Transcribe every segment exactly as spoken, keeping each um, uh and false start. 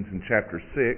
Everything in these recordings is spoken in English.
Corinthians in chapter six.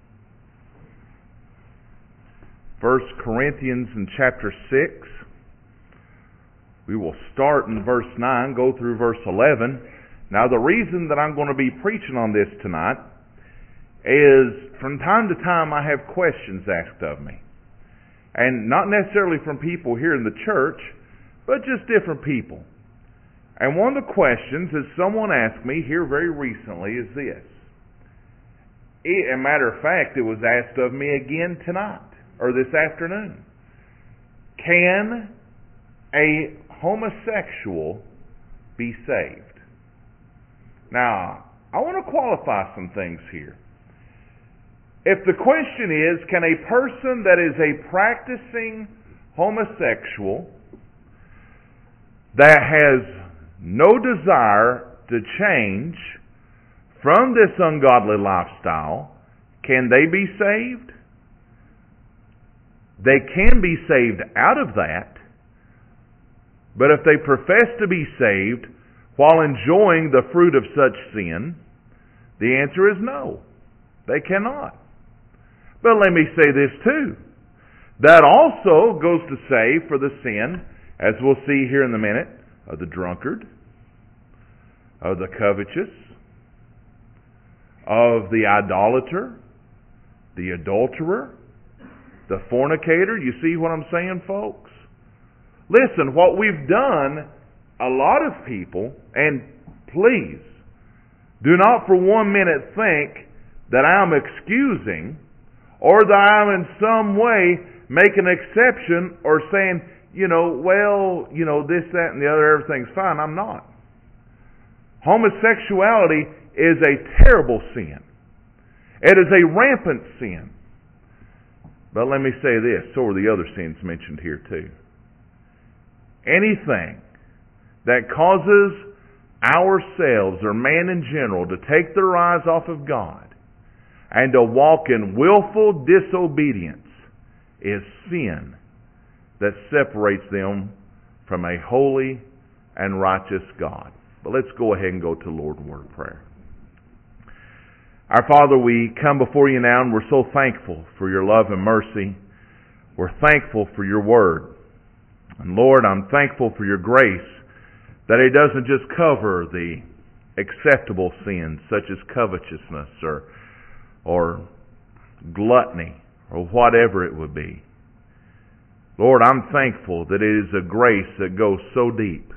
First Corinthians in chapter six. We will start in verse nine, go through verse eleven. Now the reason that I'm going to be preaching on this tonight is from time to time I have questions asked of me. And not necessarily from people here in the church, but just different people. And one of the questions that someone asked me here very recently is this. As a matter of fact, it was asked of me again tonight, or this afternoon. Can a homosexual be saved? Now, I want to qualify some things here. If the question is, can a person that is a practicing homosexual that has no desire to change from this ungodly lifestyle, can they be saved? They can be saved out of that, but if they profess to be saved while enjoying the fruit of such sin, the answer is no. They cannot. But let me say this too. That also goes to say for the sin, as we'll see here in a minute, of the drunkard, of the covetous, of the idolater, the adulterer, the fornicator. You see what I'm saying, folks? Listen, what we've done, a lot of people, and please, do not for one minute think that I'm excusing or that I'm in some way making an exception or saying, you know, well, you know, this, that, and the other, everything's fine. I'm not. Homosexuality is a terrible sin. It is a rampant sin. But let me say this, so are the other sins mentioned here too. Anything that causes ourselves or man in general to take their eyes off of God and to walk in willful disobedience is sin that separates them from a holy and righteous God. But let's go ahead and go to the Lord in word of prayer. Our Father, we come before you now and we're so thankful for your love and mercy. We're thankful for your word. And Lord, I'm thankful for your grace that it doesn't just cover the acceptable sins such as covetousness or, or gluttony or whatever it would be. Lord, I'm thankful that it is a grace that goes so deep,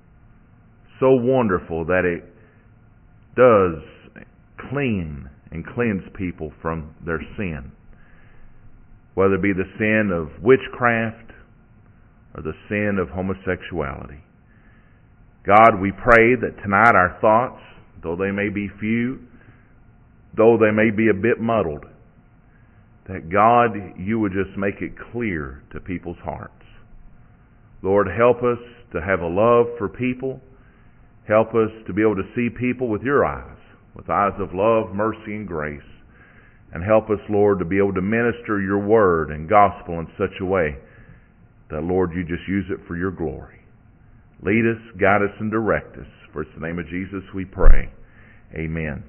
so wonderful that it does clean and cleanse people from their sin. Whether it be the sin of witchcraft or the sin of homosexuality. God, we pray that tonight our thoughts, though they may be few, though they may be a bit muddled, that God, you would just make it clear to people's hearts. Lord, help us to have a love for people. Help us to be able to see people with your eyes, with eyes of love, mercy, and grace. And help us, Lord, to be able to minister your word and gospel in such a way that, Lord, you just use it for your glory. Lead us, guide us, and direct us. For it's the name of Jesus we pray. Amen.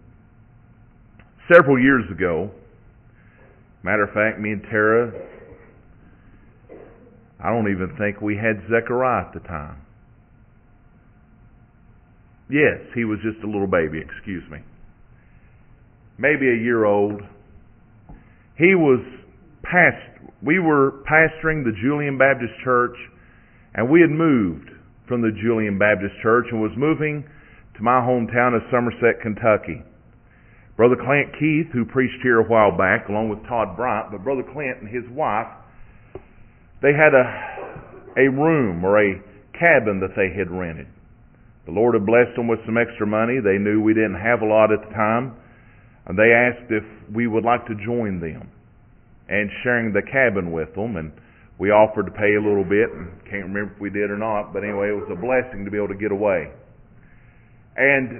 Several years ago, matter of fact, me and Tara, I don't even think we had Zechariah at the time. Yes, he was just a little baby, excuse me. Maybe a year old. He was past, we were pastoring the Julian Baptist Church, and we had moved from the Julian Baptist Church and was moving to my hometown of Somerset, Kentucky. Brother Clint Keith, who preached here a while back, along with Todd Bryant, but Brother Clint and his wife, they had a, a room or a cabin that they had rented. The Lord had blessed them with some extra money. They knew we didn't have a lot at the time. And they asked if we would like to join them and sharing the cabin with them. And we offered to pay a little bit. And can't remember if we did or not. But anyway, it was a blessing to be able to get away. And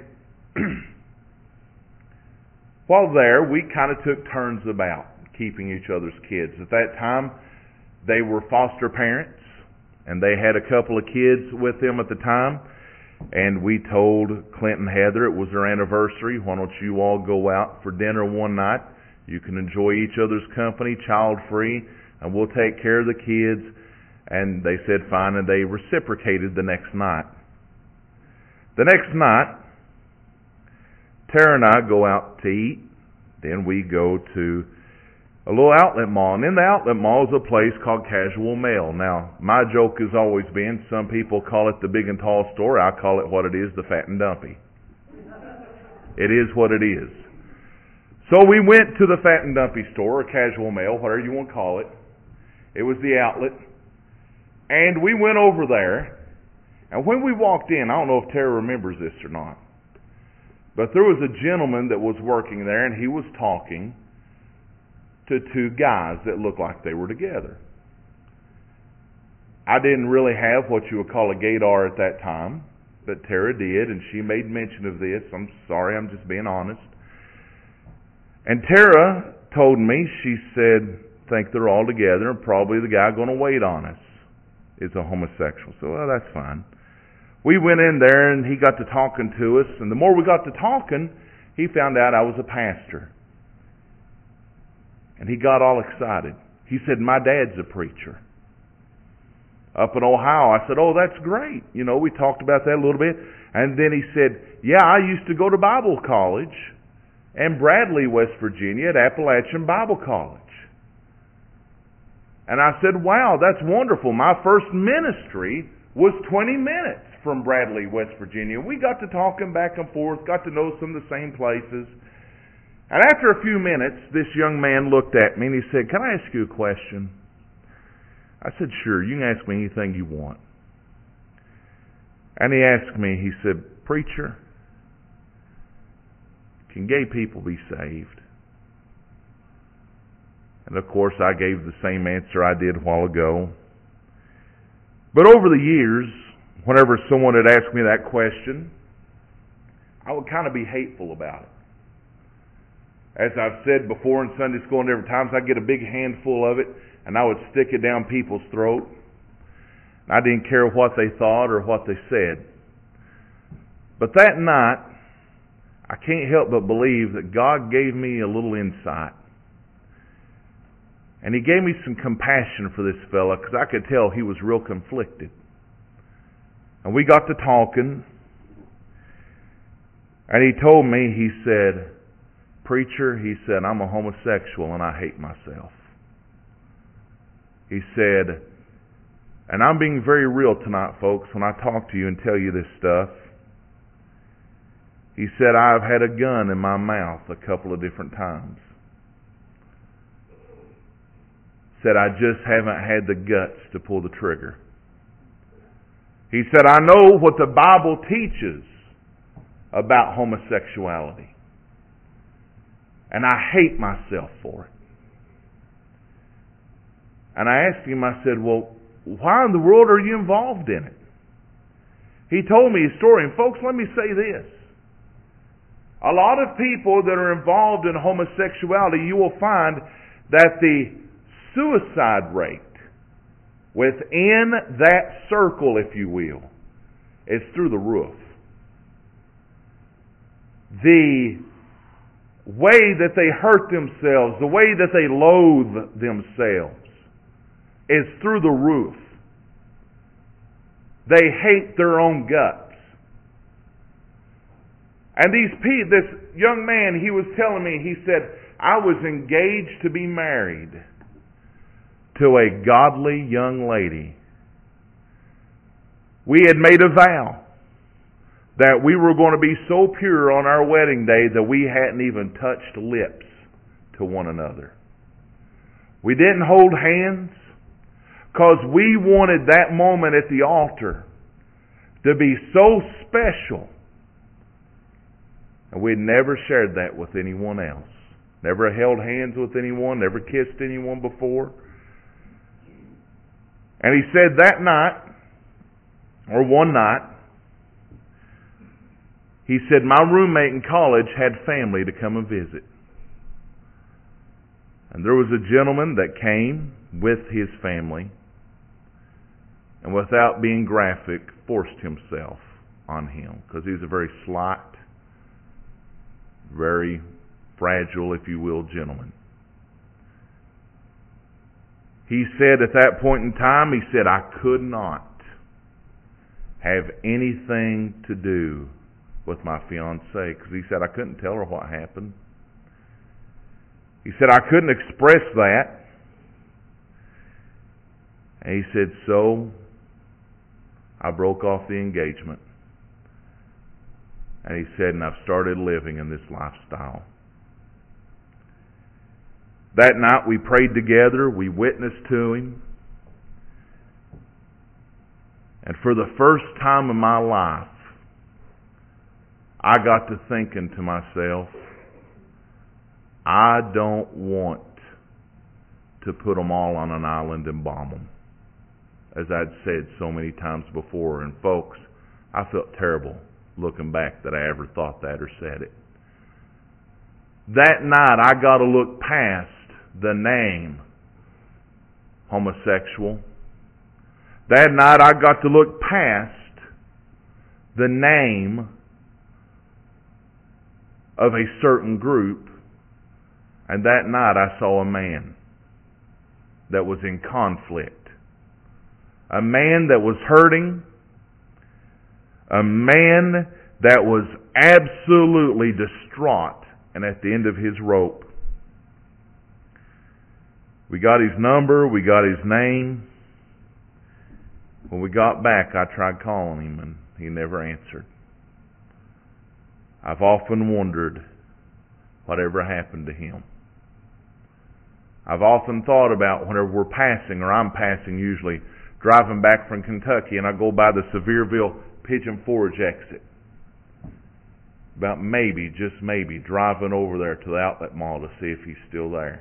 while there, we kind of took turns about keeping each other's kids. At that time, they were foster parents. And they had a couple of kids with them at the time. And we told Clint and Heather it was their anniversary. Why don't you all go out for dinner one night? You can enjoy each other's company, child-free, and we'll take care of the kids. And they said fine, and they reciprocated the next night. The next night, Tara and I go out to eat. Then we go to a little outlet mall. And in the outlet mall is a place called Casual Male. Now, my joke has always been, some people call it the big and tall store. I call it what it is, the fat and dumpy. It is what it is. So we went to the fat and dumpy store, or Casual Male, whatever you want to call it. It was the outlet. And we went over there. And when we walked in, I don't know if Tara remembers this or not, but there was a gentleman that was working there, and he was talking to two guys that looked like they were together. I didn't really have what you would call a gaydar at that time, but Tara did, and she made mention of this. I'm sorry, I'm just being honest. And Tara told me, she said, think they're all together, and probably the guy going to wait on us is a homosexual. So, well, that's fine. We went in there, and he got to talking to us, and the more we got to talking, he found out I was a pastor. And he got all excited. He said, my dad's a preacher up in Ohio. I said, oh, that's great. You know, we talked about that a little bit. And then he said, yeah, I used to go to Bible college in Bradley, West Virginia, at Appalachian Bible College. And I said, wow, that's wonderful. My first ministry was twenty minutes from Bradley, West Virginia. We got to talking back and forth, got to know some of the same places. And after a few minutes, this young man looked at me and he said, can I ask you a question? I said, sure, you can ask me anything you want. And he asked me, he said, preacher, can gay people be saved? And of course, I gave the same answer I did a while ago. But over the years, whenever someone had asked me that question, I would kind of be hateful about it. As I've said before in Sunday school and different times, I'd get a big handful of it and I would stick it down people's throat. I didn't care what they thought or what they said. But that night, I can't help but believe that God gave me a little insight. And He gave me some compassion for this fella, because I could tell he was real conflicted. And we got to talking, and he told me, he said, preacher, he said, I'm a homosexual and I hate myself. He said, and I'm being very real tonight, folks, when I talk to you and tell you this stuff. He said, I've had a gun in my mouth a couple of different times. Said, I just haven't had the guts to pull the trigger. He said, I know what the Bible teaches about homosexuality. And I hate myself for it. And I asked him, I said, well, why in the world are you involved in it? He told me his story. And folks, let me say this. A lot of people that are involved in homosexuality, you will find that the suicide rate within that circle, if you will, is through the roof. The way that they hurt themselves, the way that they loathe themselves, is through the roof. They hate their own guts. And these people, this young man, he was telling me, he said, I was engaged to be married to a godly young lady. We had made a vow that we were going to be so pure on our wedding day that we hadn't even touched lips to one another. We didn't hold hands because we wanted that moment at the altar to be so special. And we'd never shared that with anyone else. Never held hands with anyone, never kissed anyone before. And he said that night, or one night, he said, my roommate in college had family to come and visit. And there was a gentleman that came with his family, and without being graphic, forced himself on him, because he was a very slight, very fragile, if you will, gentleman. He said at that point in time, he said, I could not have anything to do with my fiancée, because he said I couldn't tell her what happened. He said I couldn't express that. And he said, so I broke off the engagement. And he said, and I've started living in this lifestyle. That night we prayed together, we witnessed to him. And for the first time in my life, I got to thinking to myself, I don't want to put them all on an island and bomb them, as I'd said so many times before. And folks, I felt terrible looking back that I ever thought that or said it. That night I got to look past the name homosexual. That night I got to look past the name of a certain group. And that night I saw a man that was in conflict. A man that was hurting. A man that was absolutely distraught and at the end of his rope. We got his number, we got his name. When we got back, I tried calling him and he never answered. I've often wondered whatever happened to him. I've often thought about whenever we're passing, or I'm passing usually, driving back from Kentucky, and I go by the Sevierville Pigeon Forge exit. About maybe, just maybe, driving over there to the outlet mall to see if he's still there.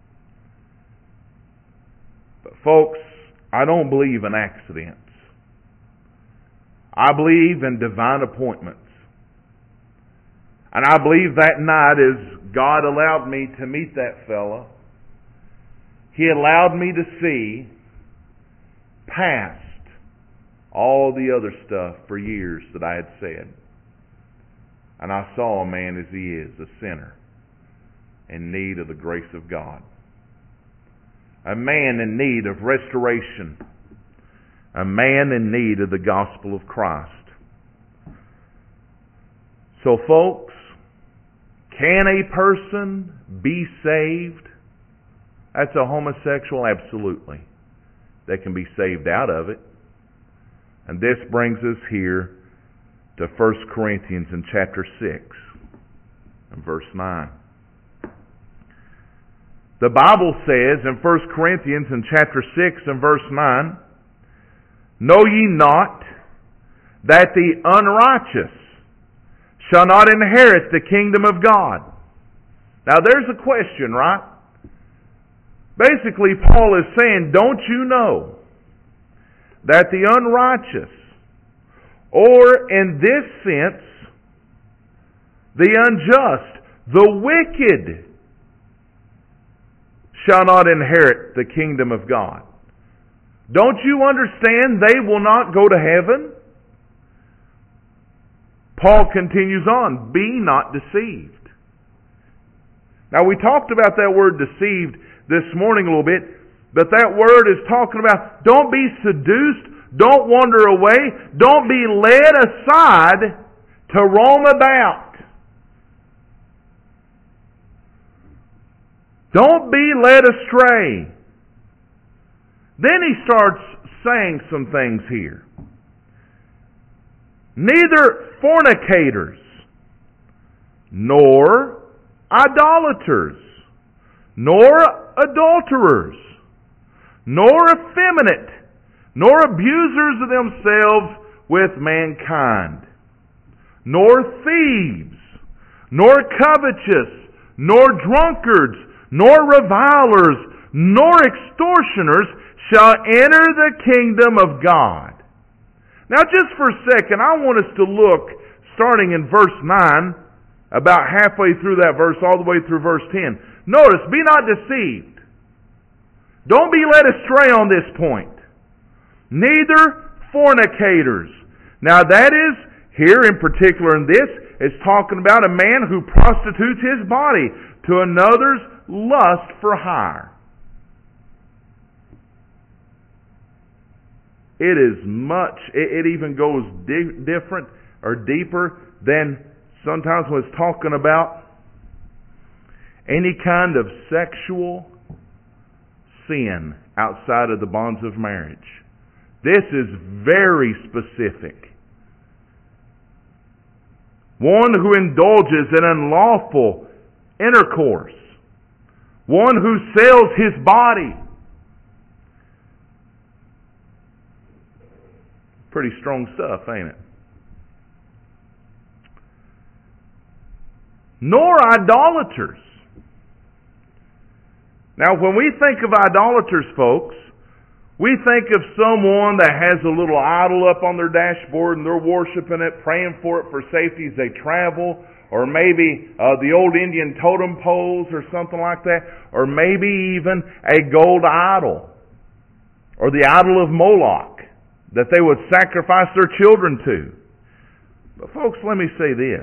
But folks, I don't believe in accidents. I believe in divine appointments. And I believe that night as God allowed me to meet that fella, He allowed me to see past all the other stuff for years that I had said. And I saw a man as he is, a sinner, in need of the grace of God. A man in need of restoration. A man in need of the gospel of Christ. So folks, can a person be saved? That's a homosexual? Absolutely. They can be saved out of it. And this brings us here to First Corinthians in chapter six and verse nine. The Bible says in First Corinthians in chapter six and verse nine, know ye not that the unrighteous shall not inherit the kingdom of God? Now there's a question, right? Basically, Paul is saying, don't you know that the unrighteous, or in this sense, the unjust, the wicked, shall not inherit the kingdom of God? Don't you understand they will not go to heaven? Paul continues on, be not deceived. Now we talked about that word deceived this morning a little bit, but that word is talking about don't be seduced, don't wander away, don't be led aside to roam about. Don't be led astray. Then he starts saying some things here. Neither fornicators, nor idolaters, nor adulterers, nor effeminate, nor abusers of themselves with mankind, nor thieves, nor covetous, nor drunkards, nor revilers, nor extortioners shall enter the kingdom of God. Now just for a second, I want us to look, starting in verse nine, about halfway through that verse, all the way through verse ten. Notice, be not deceived. Don't be led astray on this point. Neither fornicators. Now that is Here in particular in this, it's talking about a man who prostitutes his body to another's lust for hire. It is much, it, it even goes di- different or deeper than sometimes when it's talking about any kind of sexual sin outside of the bonds of marriage. This is very specific. One who indulges in unlawful intercourse. One who sells his body. Pretty strong stuff, ain't it? Nor idolaters. Now, when we think of idolaters, folks, we think of someone that has a little idol up on their dashboard and they're worshiping it, praying for it for safety as they travel, or maybe uh, the old Indian totem poles or something like that, or maybe even a gold idol, or the idol of Moloch that they would sacrifice their children to. But folks, let me say this.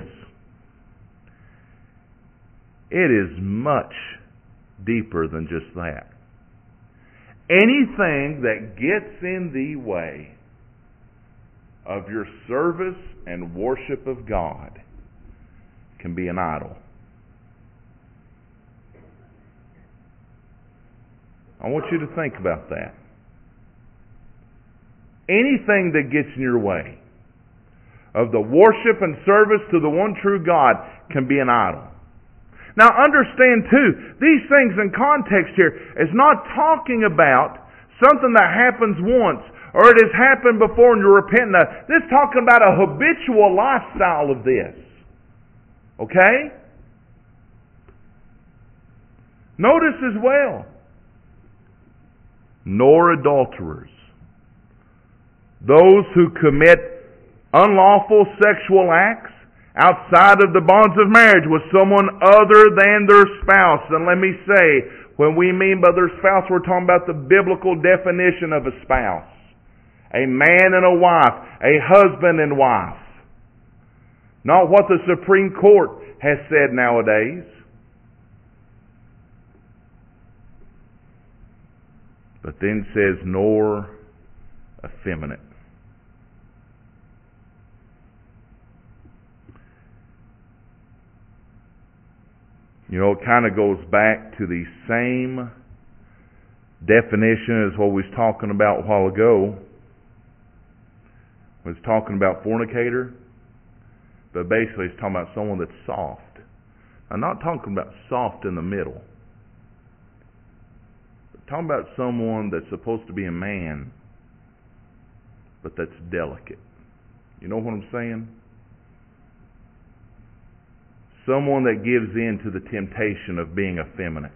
It is much deeper than just that. Anything that gets in the way of your service and worship of God can be an idol. I want you to think about that. Anything that gets in your way of the worship and service to the one true God can be an idol. Now understand too, these things in context here is not talking about something that happens once or it has happened before and you're repenting of. This is talking about a habitual lifestyle of this. Okay? Notice as well, nor adulterers. Those who commit unlawful sexual acts outside of the bonds of marriage with someone other than their spouse. And let me say, when we mean by their spouse, we're talking about the biblical definition of a spouse. A man and a wife, a husband and wife. Not what the Supreme Court has said nowadays. But then says, nor effeminate. You know, it kind of goes back to the same definition as what we was talking about a while ago. We was talking about fornicator, but basically it's talking about someone that's soft. I'm not talking about soft in the middle. I'm talking about someone that's supposed to be a man, but that's delicate. You know what I'm saying? Someone that gives in to the temptation of being effeminate.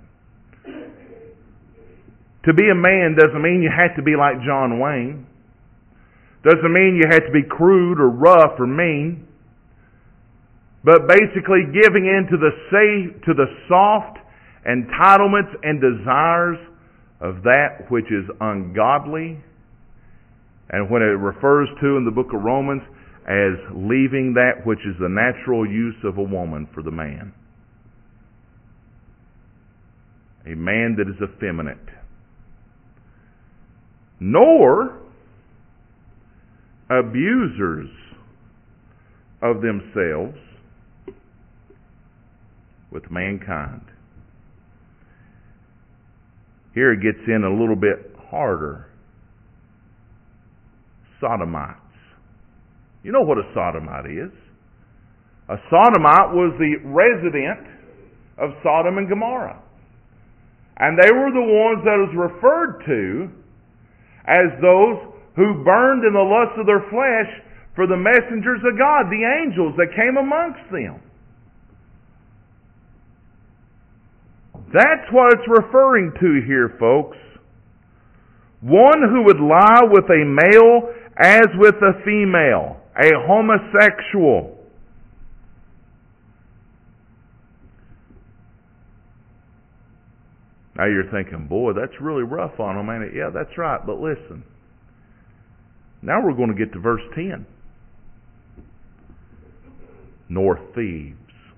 To be a man doesn't mean you have to be like John Wayne. Doesn't mean you have to be crude or rough or mean. But basically giving in to the safe, to the soft entitlements and desires of that which is ungodly. And when it refers to in the book of Romans as leaving that which is the natural use of a woman for the man. A man that is effeminate. Nor abusers of themselves with mankind. Here it gets in a little bit harder. Sodomites. You know what a sodomite is. A sodomite was the resident of Sodom and Gomorrah. And they were the ones that was referred to as those who burned in the lust of their flesh for the messengers of God, the angels that came amongst them. That's what it's referring to here, folks. One who would lie with a male as with a female. A homosexual. Now you're thinking, boy, that's really rough on them, ain't it? Yeah, that's right. But listen. Now we're going to get to verse ten. nor thieves.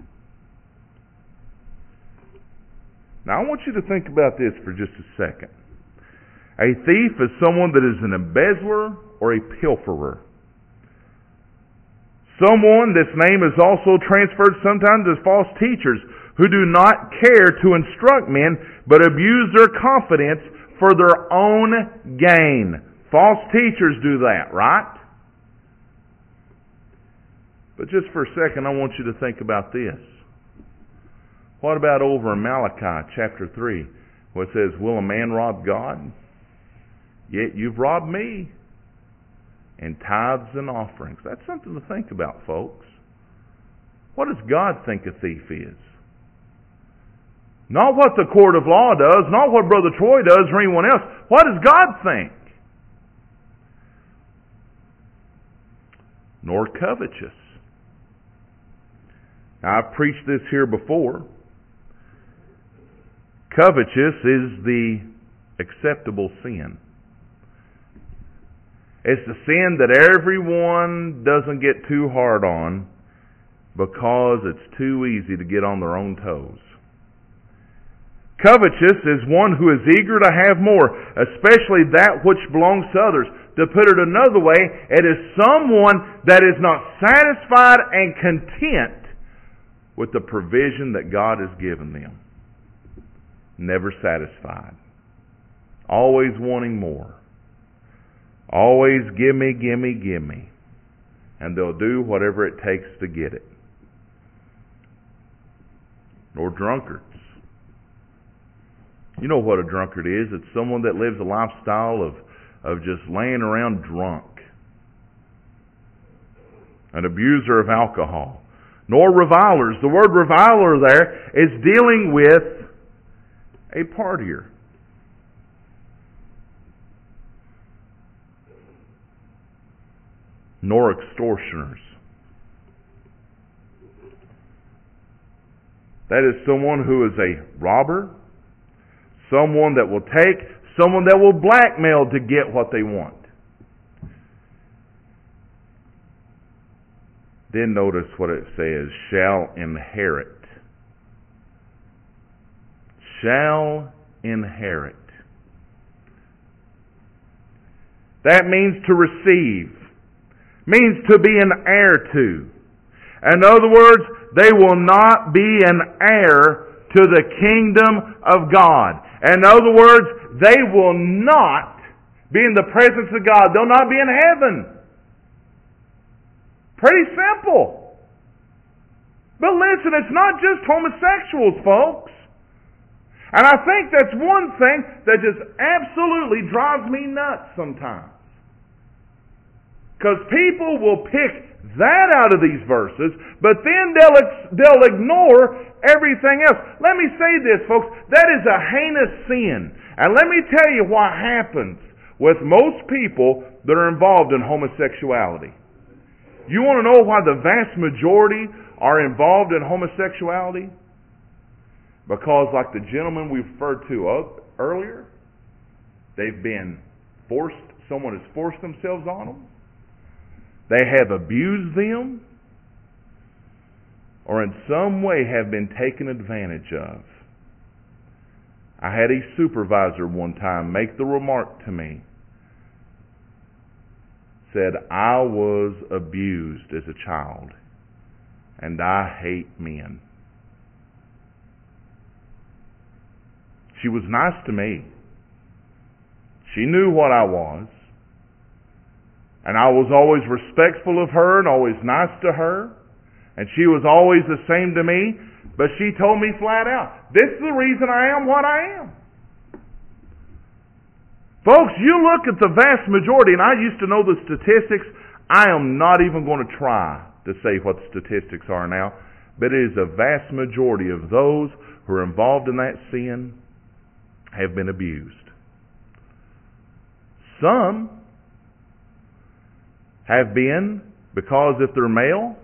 Now I want you to think about this for just a second. A thief is someone that is an embezzler or a pilferer. Someone, this name is also transferred sometimes as false teachers, who do not care to instruct men, but abuse their confidence for their own gain. False teachers do that, right? But just for a second, I want you to think about this. What about over in Malachi chapter three, where it says, will a man rob God? Yet you've robbed me. And tithes and offerings. That's something to think about, folks. What does God think a thief is? Not what the court of law does, not what Brother Troy does or anyone else. What does God think? Nor covetous. Now, I've preached this here before. Covetous is the acceptable sin. It's the sin that everyone doesn't get too hard on because it's too easy to get on their own toes. Covetous is one who is eager to have more, especially that which belongs to others. To put it another way, it is someone that is not satisfied and content with the provision that God has given them. Never satisfied. Always wanting more. Always gimme, gimme, gimme. And they'll do whatever it takes to get it. Nor drunkards. You know what a drunkard is. It's someone that lives a lifestyle of, of just laying around drunk. An abuser of alcohol. Nor revilers. The word reviler there is dealing with a partier. Nor extortioners. That is someone who is a robber, someone that will take, someone that will blackmail to get what they want. Then notice what it says, shall inherit. Shall inherit. That means to receive. Means to be an heir to. In other words, they will not be an heir to the kingdom of God. In other words, they will not be in the presence of God. They'll not be in heaven. Pretty simple. But listen, it's not just homosexuals, folks. And I think that's one thing that just absolutely drives me nuts sometimes. Because people will pick that out of these verses, but then they'll they'll ignore everything else. Let me say this, folks. That is a heinous sin. And let me tell you what happens with most people that are involved in homosexuality. You want to know why the vast majority are involved in homosexuality? Because, like the gentleman we referred to earlier, they've been forced, someone has forced themselves on them. They have abused them, or in some way have been taken advantage of. I had a supervisor one time make the remark to me, said, I was abused as a child, and I hate men. She was nice to me. She knew what I was. And I was always respectful of her and always nice to her. And she was always the same to me. But she told me flat out, this is the reason I am what I am. Folks, you look at the vast majority, and I used to know the statistics. I am not even going to try to say what the statistics are now. But it is a vast majority of those who are involved in that sin have been abused. Some have been, because if they're male,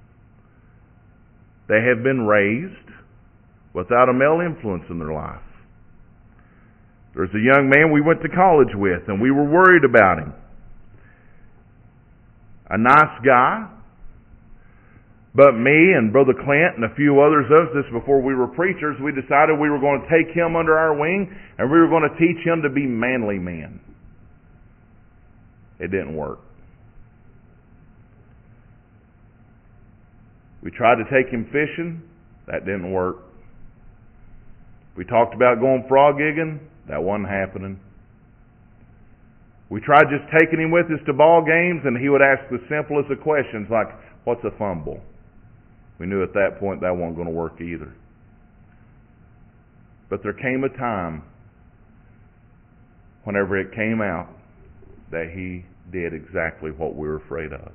they have been raised without a male influence in their life. There's a young man we went to college with, and we were worried about him. A nice guy, But me and Brother Clint and a few others of us, this before we were preachers, we decided we were going to take him under our wing and we were going to teach him to be manly men. It didn't work. We tried to take him fishing. That didn't work. We talked about going frog gigging. That wasn't happening. We tried just taking him with us to ball games, and he would ask the simplest of questions like, what's a fumble? We knew at that point that wasn't going to work either. But there came a time, whenever it came out, that he did exactly what we were afraid of.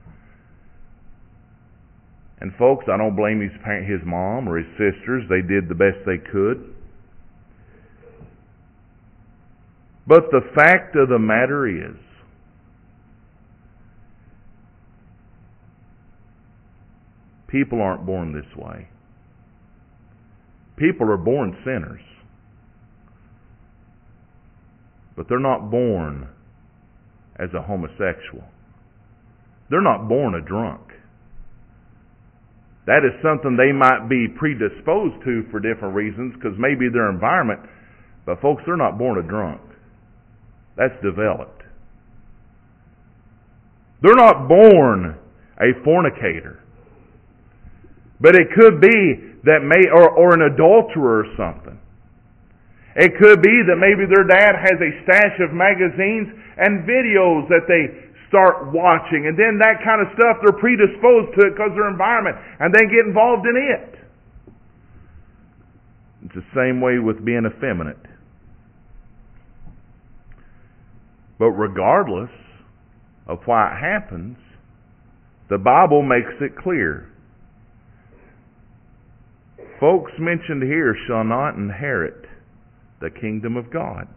And folks, I don't blame his parent, his mom or his sisters. They did the best they could. But the fact of the matter is, people aren't born this way. People are born sinners. But they're not born as a homosexual. They're not born a drunk. That is something they might be predisposed to for different reasons, because maybe their environment, but folks, they're not born a drunk. That's developed. They're not born a fornicator. But it could be that may, or, or an adulterer or something. It could be that maybe their dad has a stash of magazines and videos that they start watching, and then that kind of stuff, they're predisposed to it because of their environment, and they get involved in it. It's the same way with being effeminate. But regardless of why it happens, the Bible makes it clear. Folks mentioned here shall not inherit the kingdom of God.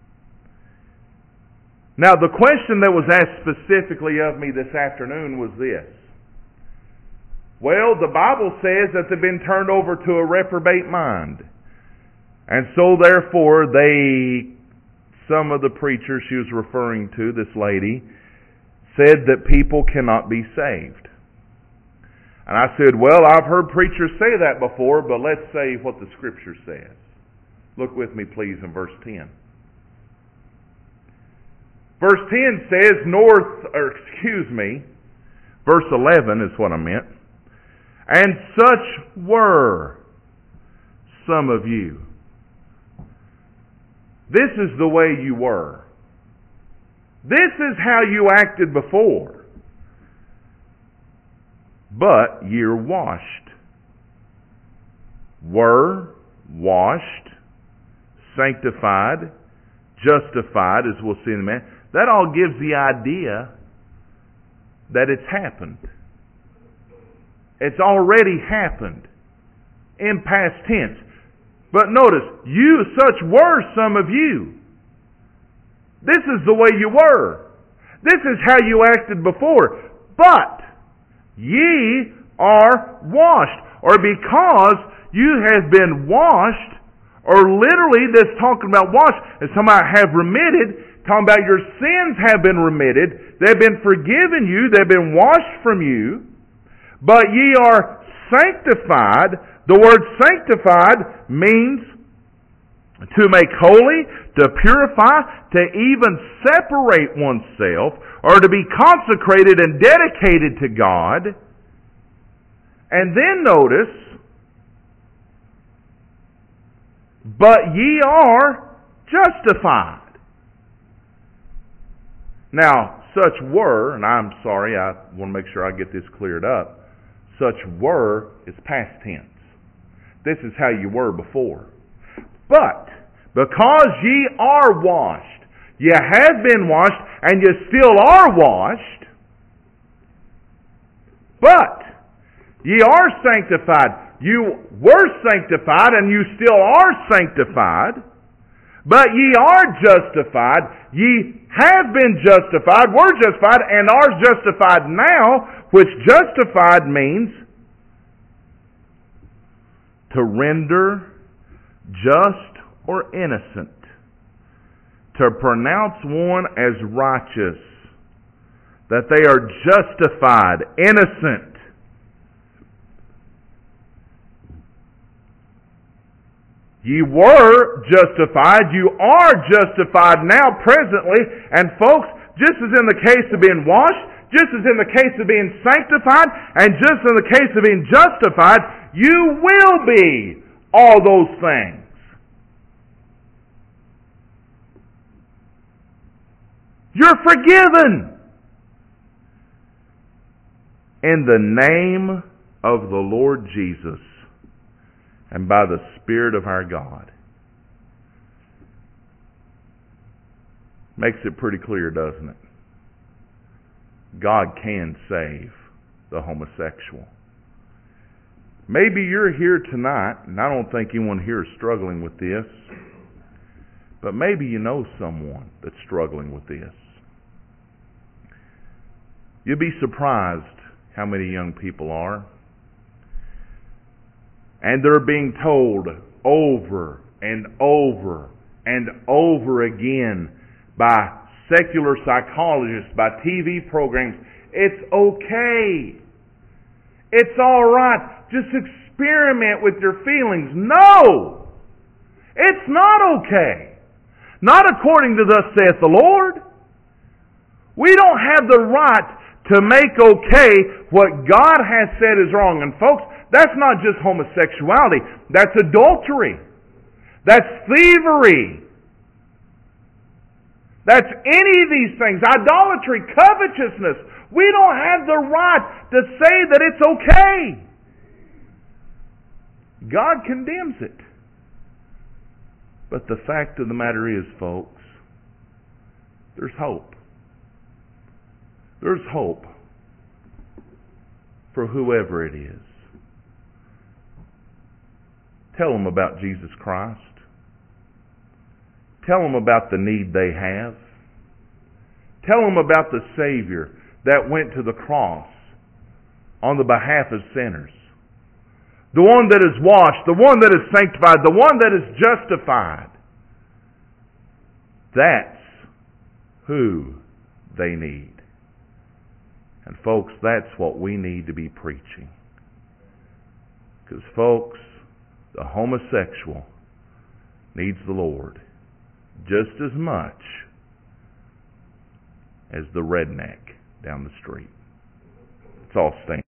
Now, the question that was asked specifically of me this afternoon was this. Well, the Bible says that they've been turned over to a reprobate mind. And so, therefore, they, some of the preachers she was referring to, this lady, said that people cannot be saved. And I said, well, I've heard preachers say that before, but let's say what the Scripture says. Look with me, please, in verse ten. Verse ten says, North, or excuse me, verse eleven is what I meant. And such were some of you. This is the way you were. This is how you acted before. But you're washed. Were washed, sanctified, justified, as we'll see in a minute. That all gives the idea that it's happened. It's already happened in past tense. But notice, you such were some of you. This is the way you were. This is how you acted before. But ye are washed. Or because you have been washed, or literally this talking about washed, as somebody have remitted, talking about your sins have been remitted, they've been forgiven you, they've been washed from you, but ye are sanctified. The word sanctified means to make holy, to purify, to even separate oneself, or to be consecrated and dedicated to God. And then notice, but ye are justified. Now, such were, and I'm sorry, I want to make sure I get this cleared up, such were is past tense. This is how you were before. But, because ye are washed, ye have been washed, and you still are washed, but ye are sanctified. You were sanctified, and you still are sanctified, but ye are justified. Ye have been justified, were justified, and are justified now, which justified means to render just or innocent, to pronounce one as righteous, that they are justified, innocent, Ye were justified, you are justified now presently, and folks, just as in the case of being washed, just as in the case of being sanctified, and just in the case of being justified, you will be all those things. You're forgiven. In the name of the Lord Jesus and by the Spirit of our God. Makes it pretty clear, doesn't it? God can save the homosexual. Maybe you're here tonight, and I don't think anyone here is struggling with this, but maybe you know someone that's struggling with this. You'll be surprised how many young people are. And they're being told over and over and over again by secular psychologists, by T V programs, it's okay. It's all right. Just experiment with your feelings. No! It's not okay. Not according to thus saith the Lord. We don't have the right to make okay what God has said is wrong. And folks, that's not just homosexuality. That's adultery. That's thievery. That's any of these things. Idolatry, covetousness. We don't have the right to say that it's okay. God condemns it. But the fact of the matter is, folks, there's hope. There's hope for whoever it is. Tell them about Jesus Christ. Tell them about the need they have. Tell them about the Savior that went to the cross on the behalf of sinners. The one that is washed, the one that is sanctified, the one that is justified. That's who they need. And folks, that's what we need to be preaching. Because folks, the homosexual needs the Lord just as much as the redneck down the street. It's all staying.